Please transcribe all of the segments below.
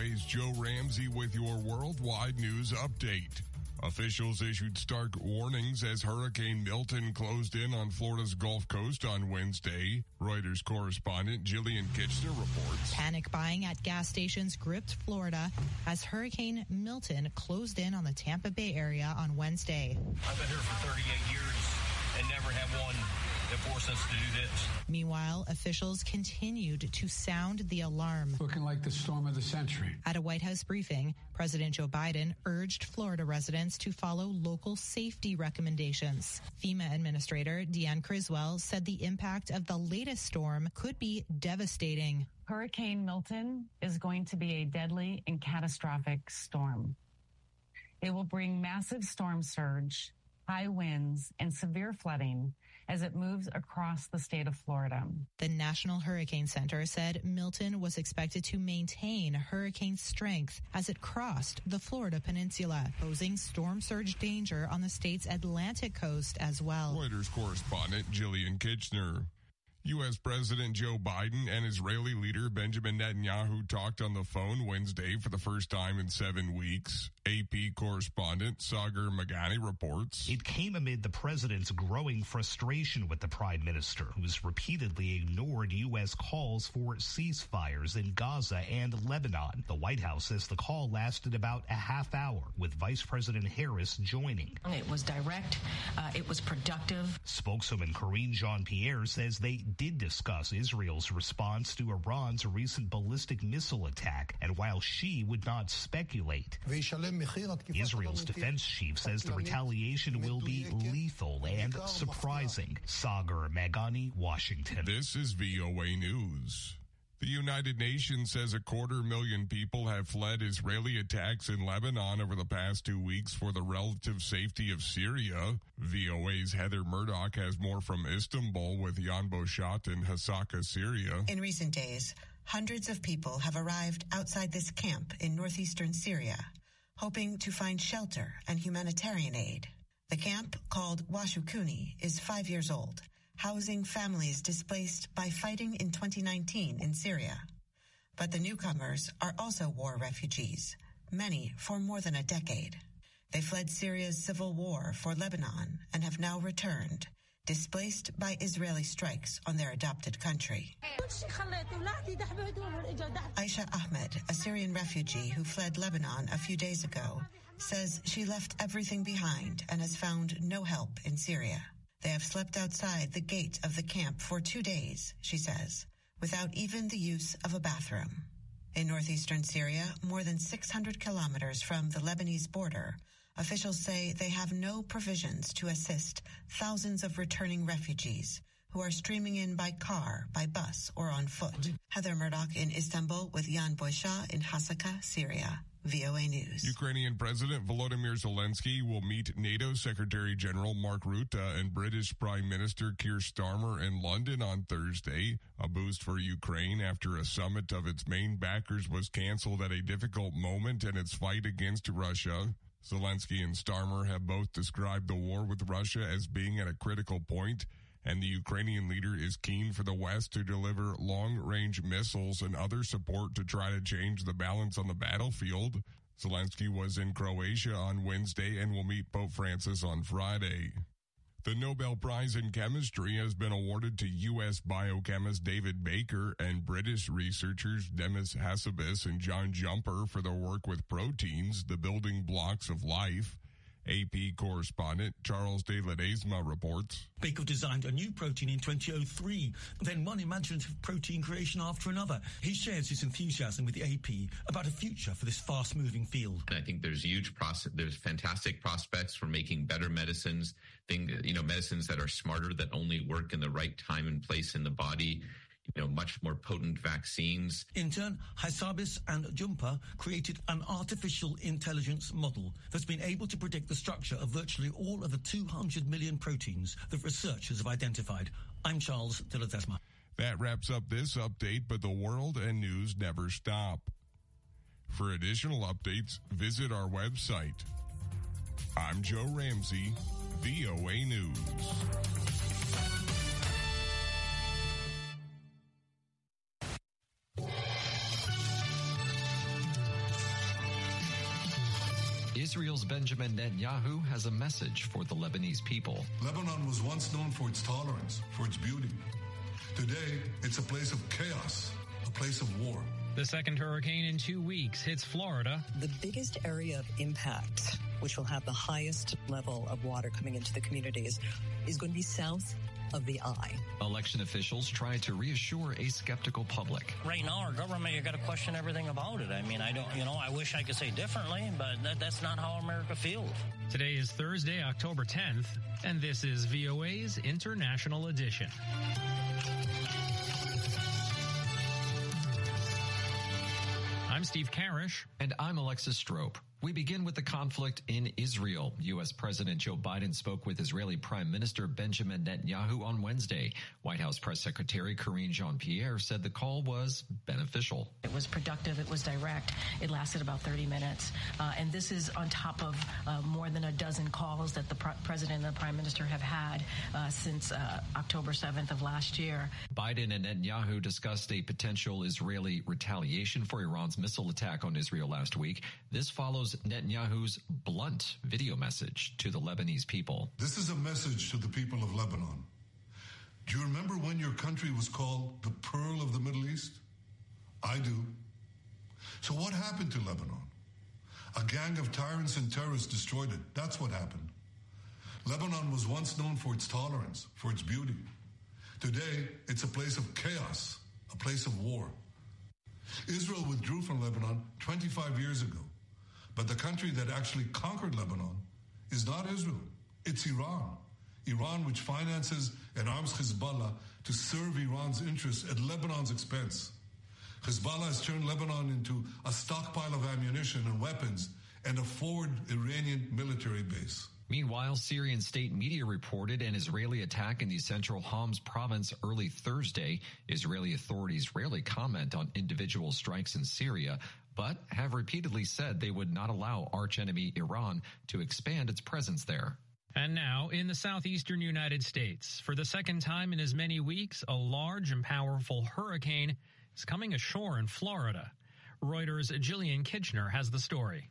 VOA's Joe Ramsey with your worldwide news update. Officials issued stark warnings as Hurricane Milton closed in on Florida's Gulf Coast on Wednesday. Reuters correspondent Jillian Kitchener reports. Panic buying at gas stations gripped Florida as Hurricane Milton closed in on the Tampa Bay area on Wednesday. I've been here for 38 years and never had one that forced us to do this. Meanwhile, officials continued to sound the alarm. Looking like the storm of the century. At a White House briefing, President Joe Biden urged Florida residents to follow local safety recommendations. FEMA Administrator Deanne Criswell said the impact of the latest storm could be devastating. Hurricane Milton is going to be a deadly and catastrophic storm. It will bring massive storm surge, high winds, and severe flooding as it moves across the state of Florida. The National Hurricane Center said Milton was expected to maintain hurricane strength as it crossed the Florida peninsula, posing storm surge danger on the state's Atlantic coast as well. Reuters correspondent Jillian Kitchener. U.S. President Joe Biden and Israeli leader Benjamin Netanyahu talked on the phone Wednesday for the first time in 7 weeks. AP correspondent Sagar Magani reports. It came amid the president's growing frustration with the prime minister, who has repeatedly ignored U.S. calls for ceasefires in Gaza and Lebanon. The White House says the call lasted about a half hour, with Vice President Harris joining. It was direct. It was productive. Spokeswoman Karine Jean-Pierre says they did discuss Israel's response to Iran's recent ballistic missile attack, and while she would not speculate, Israel's defense chief says the retaliation will be lethal and surprising. Sagar Magani, Washington. This is VOA News. The United Nations says 250,000 people have fled Israeli attacks in Lebanon over the past 2 weeks for the relative safety of Syria. VOA's Heather Murdoch has more from Istanbul with Jan Boshat in Hasaka, Syria. In recent days, hundreds of people have arrived outside this camp in northeastern Syria, hoping to find shelter and humanitarian aid. The camp, called Washukuni, is 5 years old, housing families displaced by fighting in 2019 in Syria. But the newcomers are also war refugees, many for more than a decade. They fled Syria's civil war for Lebanon and have now returned, displaced by Israeli strikes on their adopted country. Aisha Ahmed, a Syrian refugee who fled Lebanon a few days ago, says she left everything behind and has found no help in Syria. They have slept outside the gate of the camp for 2 days, she says, without even the use of a bathroom. In northeastern Syria, more than 600 kilometers from the Lebanese border, officials say they have no provisions to assist thousands of returning refugees who are streaming in by car, by bus, or on foot. Heather Murdoch in Istanbul with Jan Boysha in Hasaka, Syria. VOA News. Ukrainian President Volodymyr Zelensky will meet NATO Secretary General Mark Rutte and British Prime Minister Keir Starmer in London on Thursday, a boost for Ukraine after a summit of its main backers was canceled at a difficult moment in its fight against Russia. Zelensky and Starmer have both described the war with Russia as being at a critical point, and the Ukrainian leader is keen for the West to deliver long-range missiles and other support to try to change the balance on the battlefield. Zelensky was in Croatia on Wednesday and will meet Pope Francis on Friday. The Nobel Prize in Chemistry has been awarded to U.S. biochemist David Baker and British researchers Demis Hassabis and John Jumper for their work with proteins, the building blocks of life. AP correspondent Charles de Ledesma reports. Baker designed a new protein in 2003, then one imaginative protein creation after another. He shares his enthusiasm with the AP about a future for this fast-moving field. I think there's there's fantastic prospects for making better medicines, medicines that are smarter, that only work in the right time and place in the body. Much more potent vaccines. In turn, Hassabis and Jumper created an artificial intelligence model that's been able to predict the structure of virtually all of the 200 million proteins that researchers have identified. I'm Charles de Ledesma. That wraps up this update, but the world and news never stop. For additional updates, visit our website. I'm Joe Ramsey, VOA News. Israel's Benjamin Netanyahu has a message for the Lebanese people. Lebanon was once known for its tolerance, for its beauty. Today, it's a place of chaos, a place of war. The second hurricane in 2 weeks hits Florida. The biggest area of impact, which will have the highest level of water coming into the communities, is going to be south of the eye. Election officials try to reassure a skeptical public. Right now, our government, you got to question everything about it. I mean, I wish I could say differently, but that's not how America feels. Today is Thursday, October 10th, and this is VOA's International Edition. I'm Steve Karish. And I'm Alexis Strope. We begin with the conflict in Israel. U.S. President Joe Biden spoke with Israeli Prime Minister Benjamin Netanyahu on Wednesday. White House Press Secretary Karine Jean-Pierre said the call was beneficial. It was productive. It was direct. It lasted about 30 minutes. And this is on top of more than a dozen calls that the President and the Prime Minister have had since October 7th of last year. Biden and Netanyahu discussed a potential Israeli retaliation for Iran's missile attack on Israel last week. This follows Netanyahu's blunt video message to the Lebanese people. This is a message to the people of Lebanon. Do you remember when your country was called the Pearl of the Middle East? I do. So what happened to Lebanon? A gang of tyrants and terrorists destroyed it. That's what happened. Lebanon was once known for its tolerance, for its beauty. Today, it's a place of chaos, a place of war. Israel withdrew from Lebanon 25 years ago. But the country that actually conquered Lebanon is not Israel. It's Iran. Iran, which finances and arms Hezbollah to serve Iran's interests at Lebanon's expense. Hezbollah has turned Lebanon into a stockpile of ammunition and weapons and a forward Iranian military base. Meanwhile, Syrian state media reported an Israeli attack in the central Homs province early Thursday. Israeli authorities rarely comment on individual strikes in Syria, but have repeatedly said they would not allow archenemy Iran to expand its presence there. And now, in the southeastern United States, for the second time in as many weeks, a large and powerful hurricane is coming ashore in Florida. Reuters' Jillian Kitchener has the story.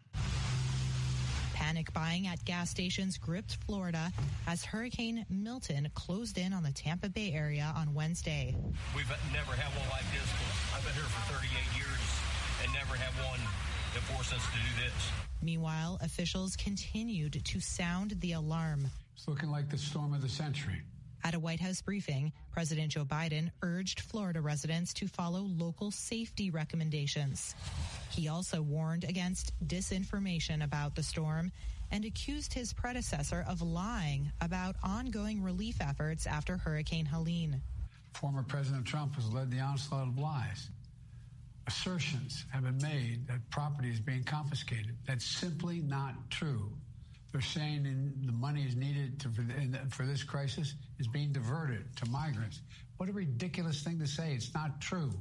Panic buying at gas stations gripped Florida as Hurricane Milton closed in on the Tampa Bay area on Wednesday. We've never had one like this. I've been here for 38 years and never had one that forced us to do this. Meanwhile, officials continued to sound the alarm. It's looking like the storm of the century. At a White House briefing, President Joe Biden urged Florida residents to follow local safety recommendations. He also warned against disinformation about the storm and accused his predecessor of lying about ongoing relief efforts after Hurricane Helene. Former President Trump has led the onslaught of lies. Assertions have been made that property is being confiscated. That's simply not true. They're saying the money is needed for this crisis is being diverted to migrants. What a ridiculous thing to say. It's not true.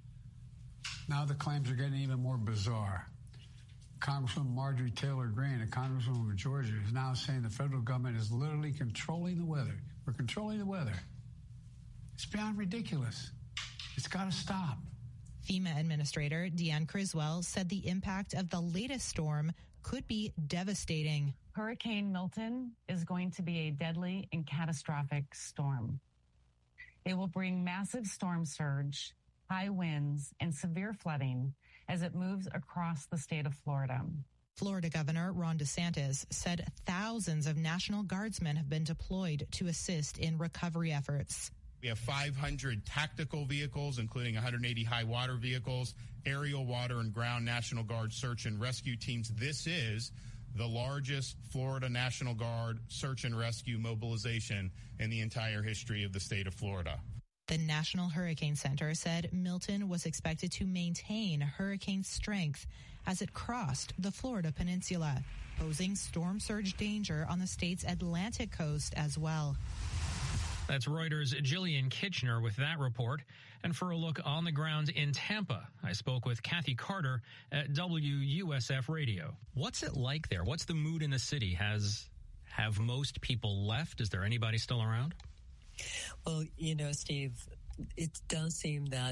Now the claims are getting even more bizarre. Congresswoman Marjorie Taylor Greene, a congresswoman from Georgia, is now saying the federal government is literally controlling the weather. We're controlling the weather. It's beyond ridiculous. It's got to stop. FEMA Administrator Deanne Criswell said the impact of the latest storm could be devastating. Hurricane Milton is going to be a deadly and catastrophic storm. It will bring massive storm surge, high winds, and severe flooding as it moves across the state of Florida. Florida Governor Ron DeSantis said thousands of National Guardsmen have been deployed to assist in recovery efforts. We have 500 tactical vehicles, including 180 high water vehicles, aerial, water, and ground National Guard search and rescue teams. This is the largest Florida National Guard search and rescue mobilization in the entire history of the state of Florida. The National Hurricane Center said Milton was expected to maintain hurricane strength as it crossed the Florida Peninsula, posing storm surge danger on the state's Atlantic coast as well. That's Reuters' Jillian Kitchener with that report. And for a look on the ground in Tampa, I spoke with Kathy Carter at WUSF Radio. What's it like there? What's the mood in the city? Have most people left? Is there anybody still around? Well, Steve, it does seem that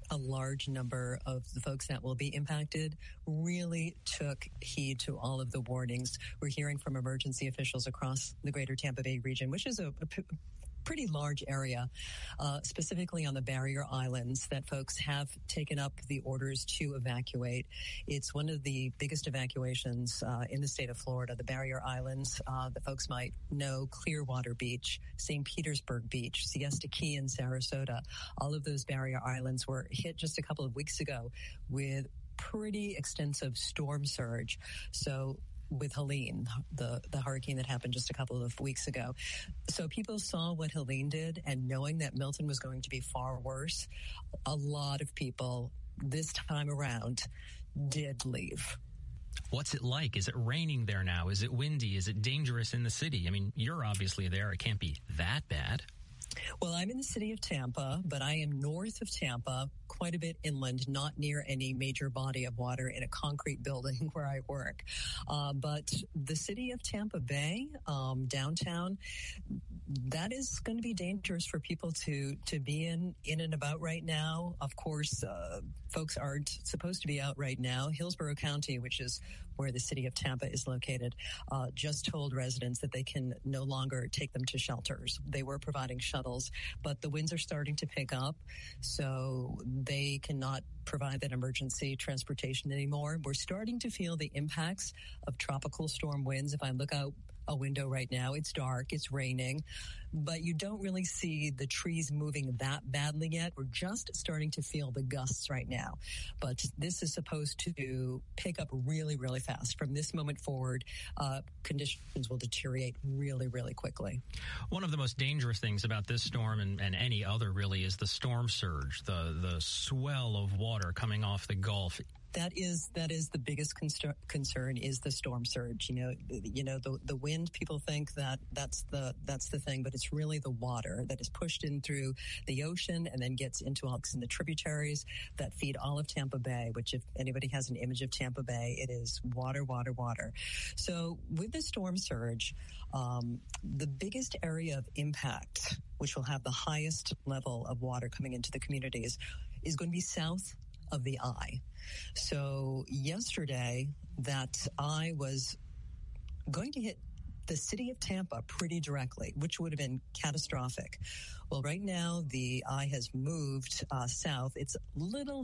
a large number of the folks that will be impacted really took heed to all of the warnings. We're hearing from emergency officials across the greater Tampa Bay region, which is a pretty large area, specifically on the barrier islands, that folks have taken up the orders to evacuate. It's one of the biggest evacuations in the state of Florida. The barrier islands, the folks might know: Clearwater Beach, St. Petersburg Beach, Siesta Key, and Sarasota. All of those barrier islands were hit just a couple of weeks ago with pretty extensive storm surge. So with Helene, the hurricane that happened just a couple of weeks ago. So people saw what Helene did, and knowing that Milton was going to be far worse, a lot of people this time around did leave. What's it like? Is it raining there now? Is it windy? Is it dangerous in the city? I mean, you're obviously there. It can't be that bad. Well, I'm in the city of Tampa, but I am north of Tampa, quite a bit inland, not near any major body of water, in a concrete building where I work. But the city of Tampa Bay, downtown, that is going to be dangerous for people to be in and about right now. Of course, folks aren't supposed to be out right now. Hillsborough County, which is where the city of Tampa is located, just told residents that they can no longer take them to shelters. They were providing shuttles, but the winds are starting to pick up, so they cannot provide that emergency transportation anymore. We're starting to feel the impacts of tropical storm winds. If I look out a window right now, it's dark, it's raining, but you don't really see the trees moving that badly yet. We're just starting to feel the gusts right now, but this is supposed to pick up really, really fast. From this moment forward, conditions will deteriorate really, really quickly. One of the most dangerous things about this storm and any other really is the storm surge, the swell of water coming off the Gulf. That is the biggest concern is the storm surge. The wind, people think that's the thing, but it's really the water that is pushed in through the ocean and then gets into the tributaries that feed all of Tampa Bay, which, if anybody has an image of Tampa Bay, it is water, water, water. So with the storm surge, the biggest area of impact, which will have the highest level of water coming into the communities, is going to be south of the eye. So yesterday, that eye was going to hit the city of Tampa pretty directly, which would have been catastrophic. Well, right now, the eye has moved south. It's a little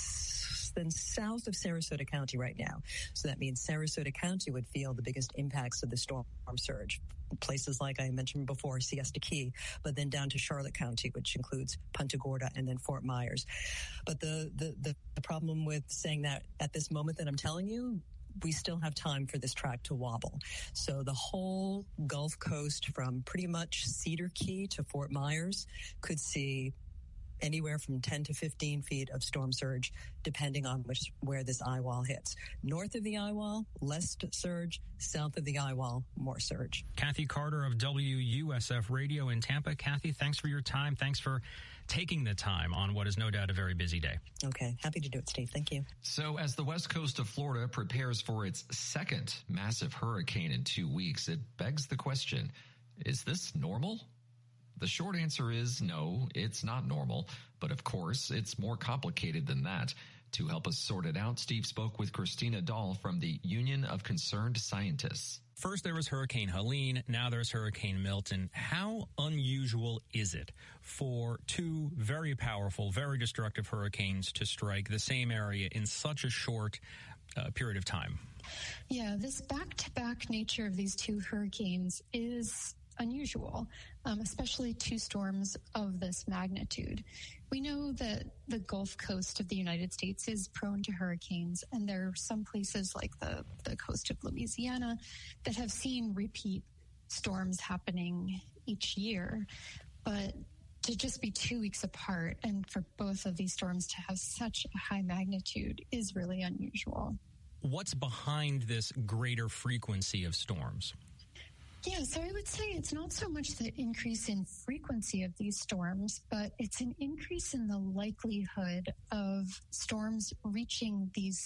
less than south of Sarasota County right now. So that means Sarasota County would feel the biggest impacts of the storm surge. Places like I mentioned before, Siesta Key, but then down to Charlotte County, which includes Punta Gorda and then Fort Myers. But the problem with saying that at this moment that I'm telling you, we still have time for this track to wobble. So the whole Gulf Coast, from pretty much Cedar Key to Fort Myers, could see anywhere from 10 to 15 feet of storm surge, depending on where this eye wall hits. North of the eye wall, less surge. South of the eye wall, more surge. Kathy Carter of WUSF Radio in Tampa. Kathy, thanks for your time. Thanks for taking the time on what is no doubt a very busy day. Okay. Happy to do it, Steve. Thank you. So as the west coast of Florida prepares for its second massive hurricane in 2 weeks, it begs the question, is this normal? The short answer is no, it's not normal. But of course, it's more complicated than that. To help us sort it out, Steve spoke with Christina Dahl from the Union of Concerned Scientists. First there was Hurricane Helene, now there's Hurricane Milton. How unusual is it for two very powerful, very destructive hurricanes to strike the same area in such a short period of time? Yeah, this back-to-back nature of these two hurricanes is unusual, especially two storms of this magnitude. We know that the Gulf Coast of the United States is prone to hurricanes, and there are some places like the coast of Louisiana that have seen repeat storms happening each year. But to just be 2 weeks apart and for both of these storms to have such a high magnitude is really unusual. What's behind this greater frequency of storms? Yeah, so I would say it's not so much the increase in frequency of these storms, but it's an increase in the likelihood of storms reaching these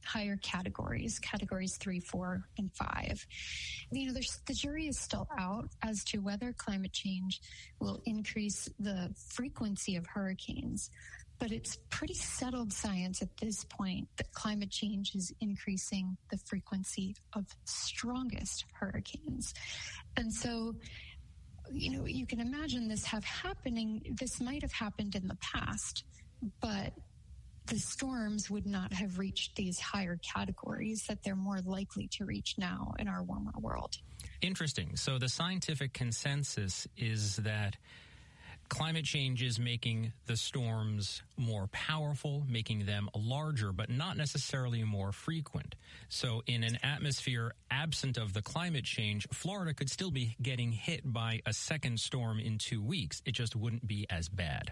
higher categories 3, 4, and 5. The jury is still out as to whether climate change will increase the frequency of hurricanes. But it's pretty settled science at this point that climate change is increasing the frequency of strongest hurricanes. And so, you can imagine this happening. This might have happened in the past, but the storms would not have reached these higher categories that they're more likely to reach now in our warmer world. Interesting. So the scientific consensus is that climate change is making the storms more powerful, making them larger, but not necessarily more frequent. So in an atmosphere absent of the climate change, Florida could still be getting hit by a second storm in 2 weeks. It just wouldn't be as bad.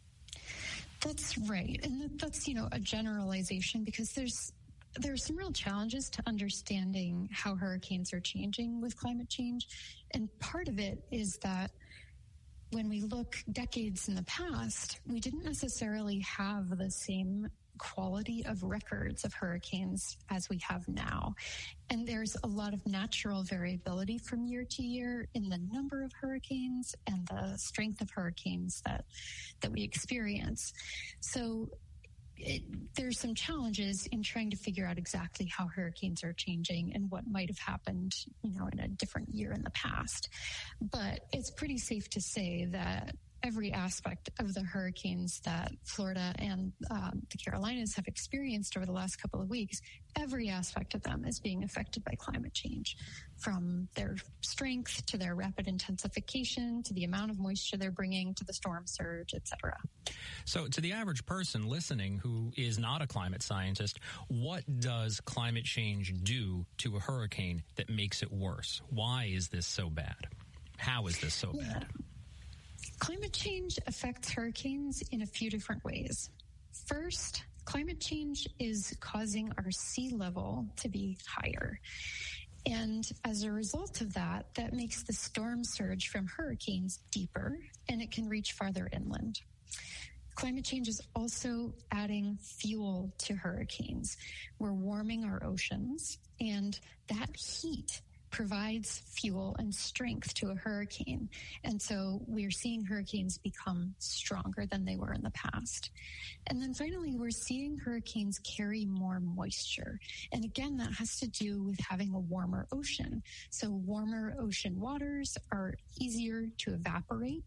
That's right. And that's, a generalization, because there are some real challenges to understanding how hurricanes are changing with climate change. And part of it is that when we look decades in the past, we didn't necessarily have the same quality of records of hurricanes as we have now. And there's a lot of natural variability from year to year in the number of hurricanes and the strength of hurricanes that we experience. So there's some challenges in trying to figure out exactly how hurricanes are changing and what might have happened, in a different year in the past. But it's pretty safe to say that every aspect of the hurricanes that Florida and the Carolinas have experienced over the last couple of weeks, every aspect of them is being affected by climate change, from their strength to their rapid intensification to the amount of moisture they're bringing to the storm surge, etc. So to the average person listening who is not a climate scientist, what does climate change do to a hurricane that makes it worse? Why is this so bad? How is this so bad? Climate change affects hurricanes in a few different ways. First, climate change is causing our sea level to be higher. And as a result of that makes the storm surge from hurricanes deeper, and it can reach farther inland. Climate change is also adding fuel to hurricanes. We're warming our oceans, and that heat provides fuel and strength to a hurricane. And so we're seeing hurricanes become stronger than they were in the past. And then finally, we're seeing hurricanes carry more moisture. And again, that has to do with having a warmer ocean. So warmer ocean waters are easier to evaporate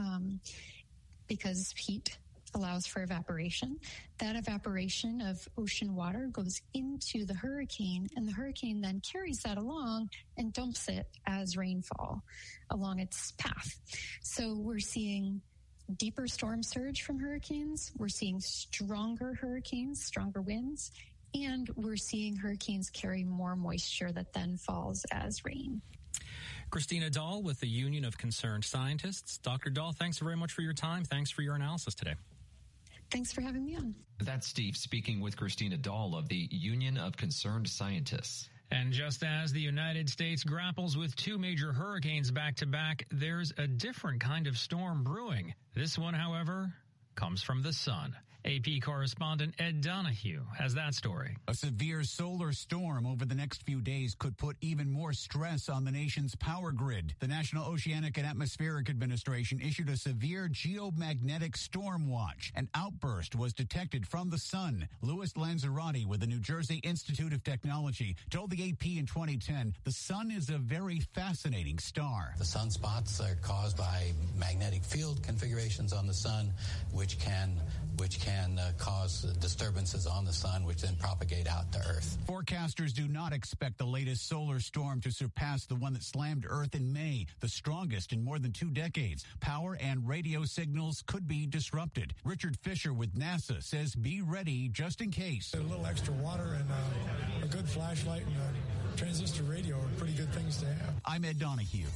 because heat allows for evaporation. That evaporation of ocean water goes into the hurricane, and the hurricane then carries that along and dumps it as rainfall along its path. So we're seeing deeper storm surge from hurricanes. We're seeing stronger hurricanes, stronger winds, and we're seeing hurricanes carry more moisture that then falls as rain. Christina Dahl with the Union of Concerned Scientists. Dr. Dahl, thanks very much for your time. Thanks for your analysis today. Thanks for having me on. That's Steve speaking with Christina Dahl of the Union of Concerned Scientists. And just as the United States grapples with 2 major hurricanes back to back, there's a different kind of storm brewing. This one, however, comes from the sun. AP correspondent Ed Donahue has that story. A severe solar storm over the next few days could put even more stress on the nation's power grid. The National Oceanic and Atmospheric Administration issued a severe geomagnetic storm watch. An outburst was detected from the sun. Louis Lanzarotti with the New Jersey Institute of Technology told the AP in 2010 the sun is a very fascinating star. The sunspots are caused by magnetic field configurations on the sun, which can cause disturbances on the sun, which then propagate out to Earth. Forecasters do not expect the latest solar storm to surpass the one that slammed Earth in May, the strongest in more than 2 decades. Power and radio signals could be disrupted. Richard Fisher with NASA says be ready just in case. A little extra water and a good flashlight and a transistor radio are pretty good things to have. I'm Ed Donahue.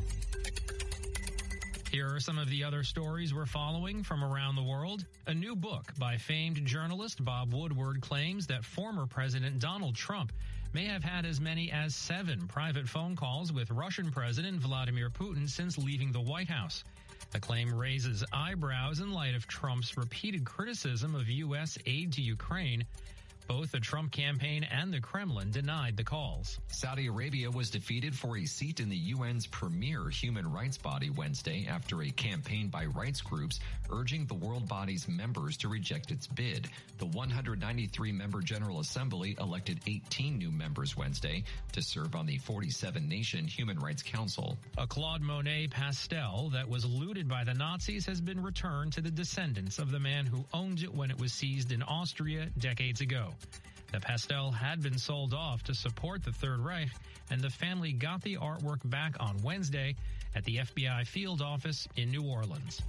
Here are some of the other stories we're following from around the world. A new book by famed journalist Bob Woodward claims that former President Donald Trump may have had as many as 7 private phone calls with Russian President Vladimir Putin since leaving the White House. The claim raises eyebrows in light of Trump's repeated criticism of U.S. aid to Ukraine. Both the Trump campaign and the Kremlin denied the calls. Saudi Arabia was defeated for a seat in the UN's premier human rights body Wednesday after a campaign by rights groups urging the world body's members to reject its bid. The 193-member General Assembly elected 18 new members Wednesday to serve on the 47-nation Human Rights Council. A Claude Monet pastel that was looted by the Nazis has been returned to the descendants of the man who owned it when it was seized in Austria decades ago. The pastel had been sold off to support the Third Reich, and the family got the artwork back on Wednesday at the FBI field office in New Orleans.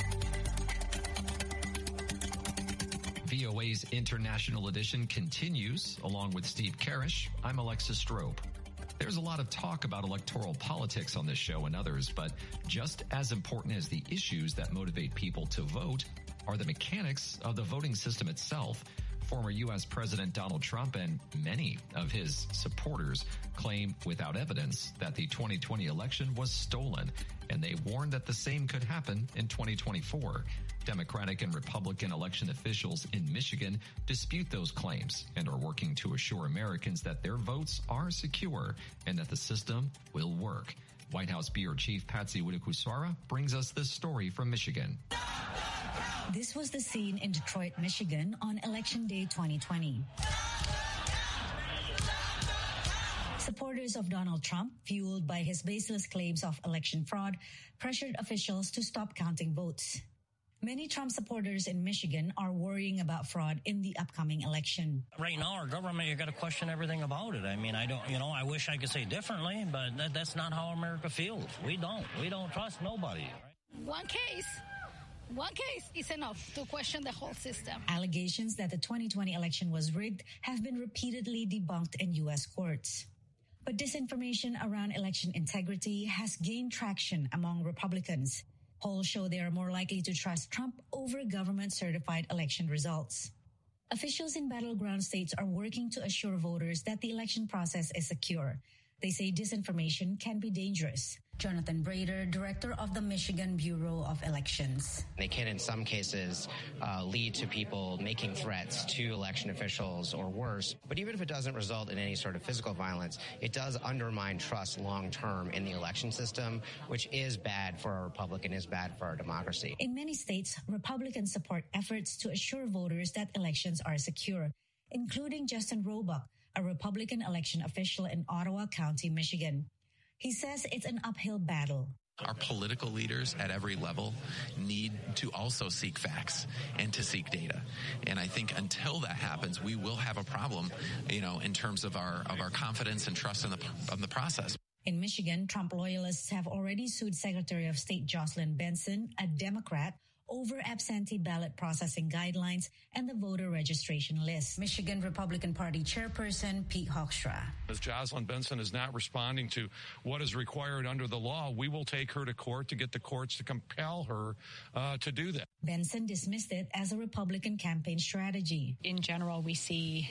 VOA's International Edition continues, along with Steve Karish. I'm Alexis Strope. There's a lot of talk about electoral politics on this show and others, but just as important as the issues that motivate people to vote are the mechanics of the voting system itself. Former U.S. President Donald Trump and many of his supporters claim without evidence that the 2020 election was stolen, and they warned that the same could happen in 2024. Democratic and Republican election officials in Michigan dispute those claims and are working to assure Americans that their votes are secure and that the system will work. White House Bureau Chief Patsy Widakuswara brings us this story from Michigan. This was the scene in Detroit, Michigan on Election Day 2020. Supporters of Donald Trump, fueled by his baseless claims of election fraud, pressured officials to stop counting votes. Many Trump supporters in Michigan are worrying about fraud in the upcoming election. Right now, our government, you got to question everything about it. I mean, I wish I could say differently, but that's not how America feels. We don't trust nobody. One case is enough to question the whole system. Allegations that the 2020 election was rigged have been repeatedly debunked in U.S. courts. But disinformation around election integrity has gained traction among Republicans. Polls show they are more likely to trust Trump over government-certified election results. Officials in battleground states are working to assure voters that the election process is secure. They say disinformation can be dangerous. Jonathan Brader, director of the Michigan Bureau of Elections. They can, in some cases, lead to people making threats to election officials or worse. But even if it doesn't result in any sort of physical violence, it does undermine trust long-term in the election system, which is bad for our republic and is bad for our democracy. In many states, Republicans support efforts to assure voters that elections are secure, including Justin Roebuck, a Republican election official in Ottawa County, Michigan. He says it's an uphill battle. Our political leaders at every level need to also seek facts and to seek data. And I think until that happens, we will have a problem, in terms of our confidence and trust in the process. In Michigan, Trump loyalists have already sued Secretary of State Jocelyn Benson, a Democrat, over absentee ballot processing guidelines and the voter registration list. Michigan Republican Party Chairperson Pete Hoekstra. As Jocelyn Benson is not responding to what is required under the law, we will take her to court to get the courts to compel her to do that. Benson dismissed it as a Republican campaign strategy. In general, we see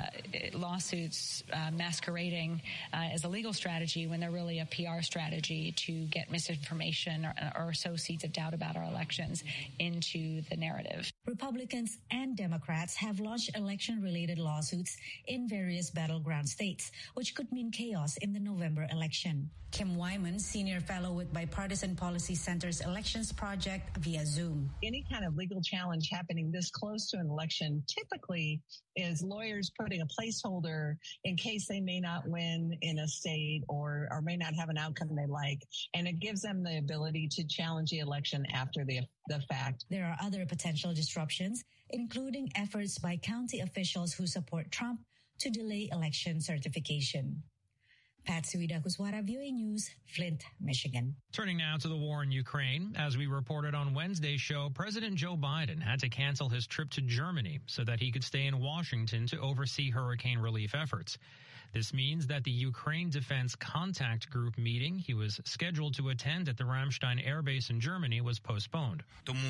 lawsuits masquerading as a legal strategy when they're really a PR strategy to get misinformation or sow seeds of doubt about our elections into the narrative. Republicans and Democrats have launched election-related lawsuits in various battleground states, which could mean chaos in the November election. Kim Wyman, senior fellow with Bipartisan Policy Center's Elections Project via Zoom. Any kind of legal challenge happening this close to an election typically is lawyers putting a placeholder in case they may not win in a state or may not have an outcome they like. And it gives them the ability to challenge the election after the fact. There are other potential disruptions, including efforts by county officials who support Trump to delay election certification. Patsy Widakuswara, VOA News, Flint, Michigan. Turning now to the war in Ukraine. As we reported on Wednesday's show, President Joe Biden had to cancel his trip to Germany so that he could stay in Washington to oversee hurricane relief efforts. This means that the Ukraine Defense Contact Group meeting he was scheduled to attend at the Ramstein Air Base in Germany was postponed.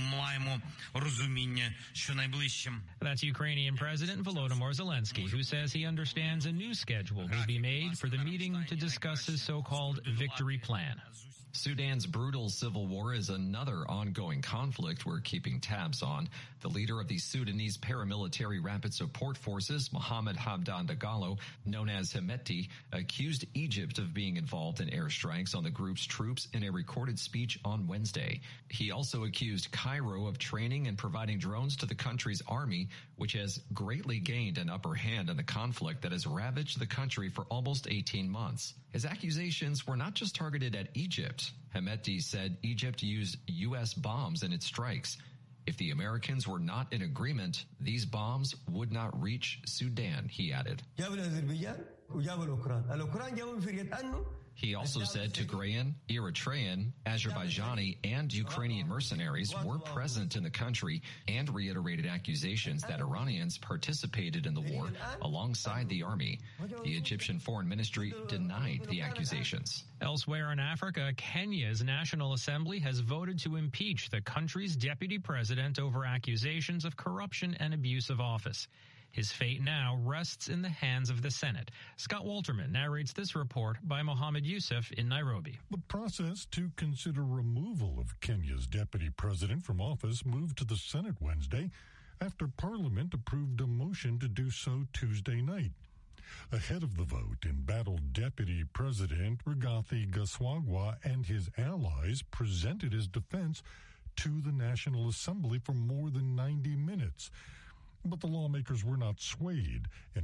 That's Ukrainian President Volodymyr Zelensky, who says he understands a new schedule will be made for the meeting to discuss his so-called victory plan. Sudan's brutal civil war is another ongoing conflict we're keeping tabs on. The leader of the Sudanese paramilitary rapid support forces, Mohammed Hamdan Dagalo, known as Hemeti, accused Egypt of being involved in airstrikes on the group's troops in a recorded speech on Wednesday. He also accused Cairo of training and providing drones to the country's army, which has greatly gained an upper hand in the conflict that has ravaged the country for almost 18 months. His accusations were not just targeted at Egypt. Hemeti said Egypt used U.S. bombs in its strikes. If the Americans were not in agreement, these bombs would not reach Sudan, he added. He also said Tigrayan, Eritrean, Azerbaijani, and Ukrainian mercenaries were present in the country and reiterated accusations that Iranians participated in the war alongside the army. The Egyptian Foreign Ministry denied the accusations. Elsewhere in Africa, Kenya's National Assembly has voted to impeach the country's deputy president over accusations of corruption and abuse of office. His fate now rests in the hands of the Senate. Scott Walterman narrates this report by Mohammed Yusuf in Nairobi. The process to consider removal of Kenya's deputy president from office moved to the Senate Wednesday after Parliament approved a motion to do so Tuesday night. Ahead of the vote, embattled Deputy President Rigathi Gachagua and his allies presented his defense to the National Assembly for more than 90 minutes. But the lawmakers were not swayed, and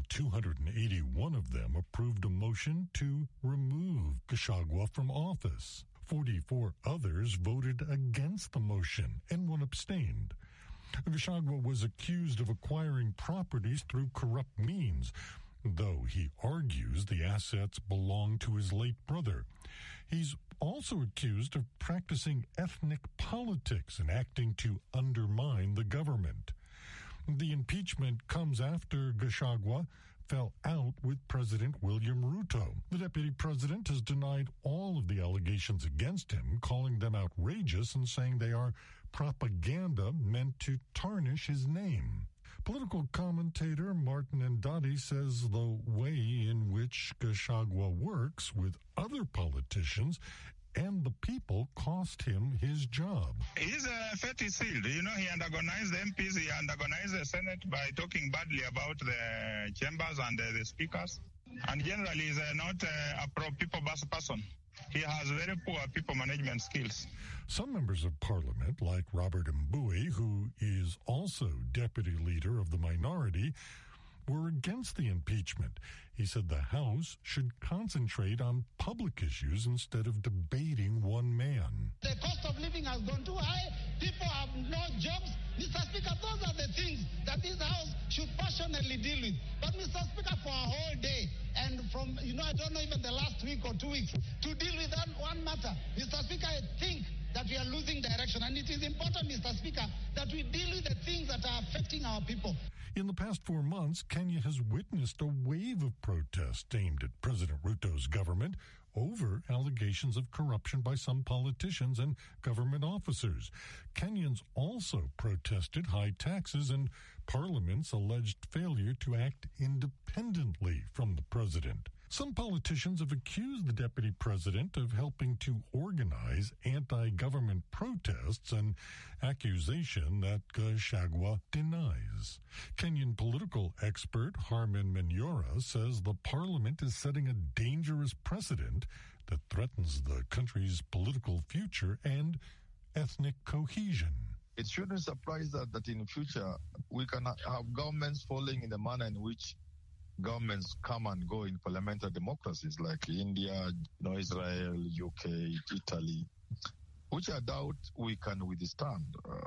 281 of them approved a motion to remove Gachagua from office. 44 others voted against the motion, and one abstained. Gachagua was accused of acquiring properties through corrupt means, though he argues the assets belong to his late brother. He's also accused of practicing ethnic politics and acting to undermine the government. The impeachment comes after Gachagua fell out with President William Ruto. The deputy president has denied all of the allegations against him, calling them outrageous and saying they are propaganda meant to tarnish his name. Political commentator Martin Ndadi says the way in which Gachagua works with other politicians and the people cost him his job. His fate is sealed. You know, he antagonized the MPs, he antagonized the Senate by talking badly about the chambers and the speakers. And generally, he's not a pro-people person. He has very poor people management skills. Some members of Parliament, like Robert Mbui, who is also deputy leader of the minority, were against the impeachment. He said the House should concentrate on public issues instead of debating one man. The cost of living has gone too high. People have no jobs. Mr. Speaker, those are the things that this House should passionately deal with. But Mr. Speaker, for a whole day, and from, I don't know, even the last week or 2 weeks, to deal with that one matter. Mr. Speaker, I think that we are losing direction. And it is important, Mr. Speaker, that we deal with the things that are affecting our people. In the past 4 months, Kenya has witnessed a wave of protests aimed at President Ruto's government over allegations of corruption by some politicians and government officers. Kenyans also protested high taxes and Parliament's alleged failure to act independently from the president. Some politicians have accused the deputy president of helping to organize anti-government protests, an accusation that Gachagua denies. Kenyan political expert Harman Menyora says the parliament is setting a dangerous precedent that threatens the country's political future and ethnic cohesion. It shouldn't surprise us that in future we can have governments falling in the manner in which governments come and go in parliamentary democracies like India, Israel, UK, Italy, which I doubt we can withstand.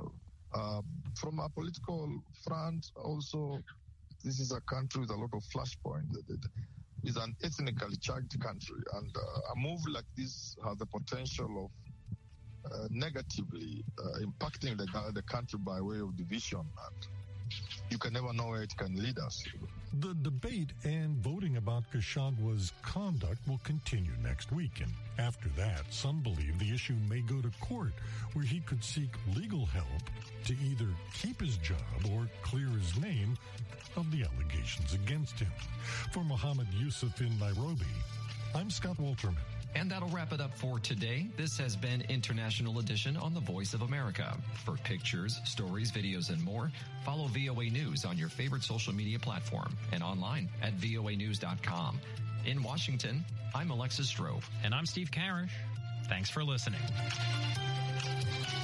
From a political front, also, this is a country with a lot of flashpoints. It's an ethnically charged country, and a move like this has the potential of negatively impacting the country by way of division, and you can never know where it can lead us. The debate and voting about Gachagua's conduct will continue next week, and after that, some believe the issue may go to court, where he could seek legal help to either keep his job or clear his name of the allegations against him. For Mohammed Yusuf in Nairobi, I'm Scott Walterman. And that'll wrap it up for today. This has been International Edition on the Voice of America. For pictures, stories, videos, and more, follow VOA News on your favorite social media platform and online at voanews.com. In Washington, I'm Alexis Strove. And I'm Steve Karish. Thanks for listening.